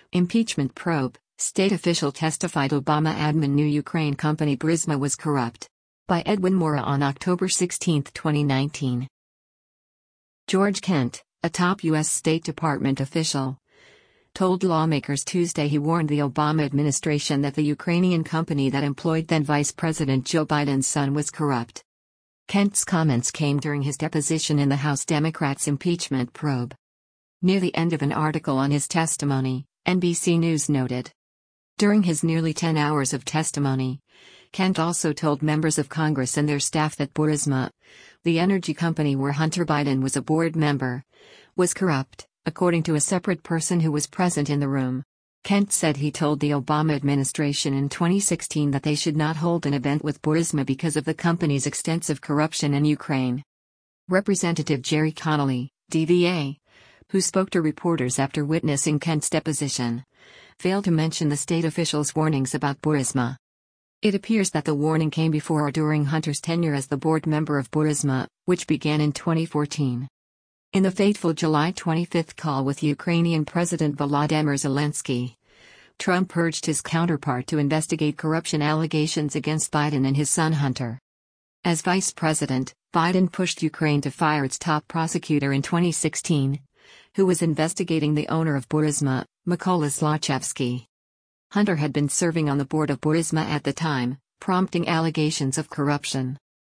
Impeachment probe. State official testified Obama admin knew Ukraine company Burisma was corrupt. By Edwin Mora on October 16, 2019. George Kent, a top U.S. State Department official, told lawmakers Tuesday he warned the Obama administration that the Ukrainian company that employed then Vice President Joe Biden's son was corrupt. Kent's comments came during his deposition in the House Democrats' impeachment probe. Near the end of an article on his testimony, NBC News noted. During his nearly 10 hours of testimony, Kent also told members of Congress and their staff that Burisma, the energy company where Hunter Biden was a board member, was corrupt, according to a separate person who was present in the room. Kent said he told the Obama administration in 2016 that they should not hold an event with Burisma because of the company's extensive corruption in Ukraine. Representative Jerry Connolly, DVA, who spoke to reporters after witnessing Kent's deposition, failed to mention the state official's warnings about Burisma. It appears that the warning came before or during Hunter's tenure as the board member of Burisma, which began in 2014. In the fateful July 25 call with Ukrainian President Volodymyr Zelensky, Trump urged his counterpart to investigate corruption allegations against Biden and his son Hunter. As vice president, Biden pushed Ukraine to fire its top prosecutor in 2016, who was investigating the owner of Burisma, Mykola Zlochevsky. Hunter had been serving on the board of Burisma at the time, prompting allegations of corruption.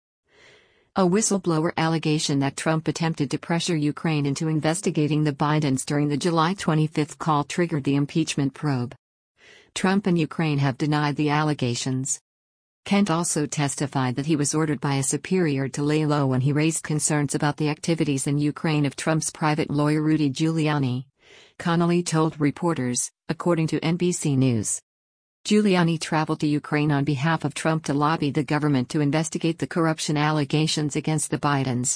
A whistleblower allegation that Trump attempted to pressure Ukraine into investigating the Bidens during the July 25 call triggered the impeachment probe. Trump and Ukraine have denied the allegations. Kent also testified that he was ordered by a superior to lay low when he raised concerns about the activities in Ukraine of Trump's private lawyer Rudy Giuliani. Connolly told reporters, according to NBC News. Giuliani traveled to Ukraine on behalf of Trump to lobby the government to investigate the corruption allegations against the Bidens.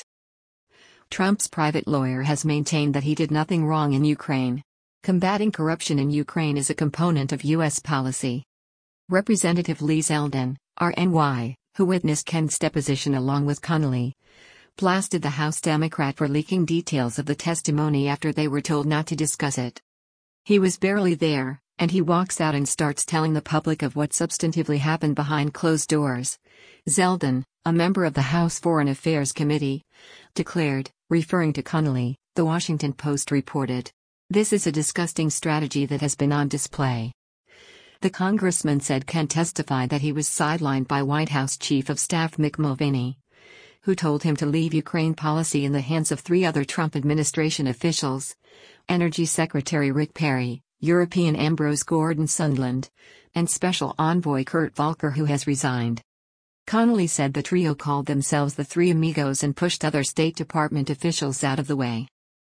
Trump's private lawyer has maintained that he did nothing wrong in Ukraine. Combating corruption in Ukraine is a component of U.S. policy. Representative Lee Zeldin, RNY, who witnessed Kent's deposition along with Connolly, blasted the House Democrat for leaking details of the testimony after they were told not to discuss it. He was barely there, and he walks out and starts telling the public of what substantively happened behind closed doors, Zeldin, a member of the House Foreign Affairs Committee, declared, referring to Connolly, The Washington Post reported. This is a disgusting strategy that has been on display. The congressman said Kent testified that he was sidelined by White House Chief of Staff Mick Mulvaney, who told him to leave Ukraine policy in the hands of three other Trump administration officials: Energy Secretary Rick Perry, European Ambrose Gordon-Sondland, and Special Envoy Kurt Volker, who has resigned. Connolly said the trio called themselves the Three Amigos and pushed other State Department officials out of the way.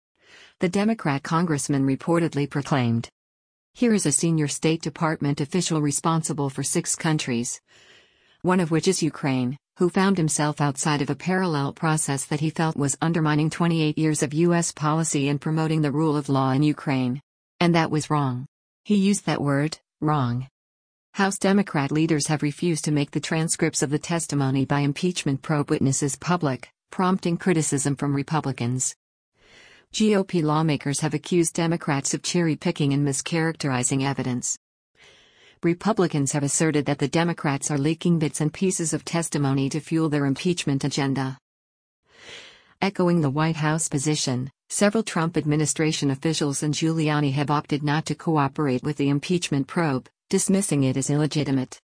The Democrat congressman reportedly proclaimed, "Here is a senior State Department official responsible for 6 countries, one of which is Ukraine, who found himself outside of a parallel process that he felt was undermining 28 years of U.S. policy in promoting the rule of law in Ukraine. And that was wrong." He used that word, wrong. House Democrat leaders have refused to make the transcripts of the testimony by impeachment probe witnesses public, prompting criticism from Republicans. GOP lawmakers have accused Democrats of cherry-picking and mischaracterizing evidence. Republicans have asserted that the Democrats are leaking bits and pieces of testimony to fuel their impeachment agenda. Echoing the White House position, several Trump administration officials and Giuliani have opted not to cooperate with the impeachment probe, dismissing it as illegitimate.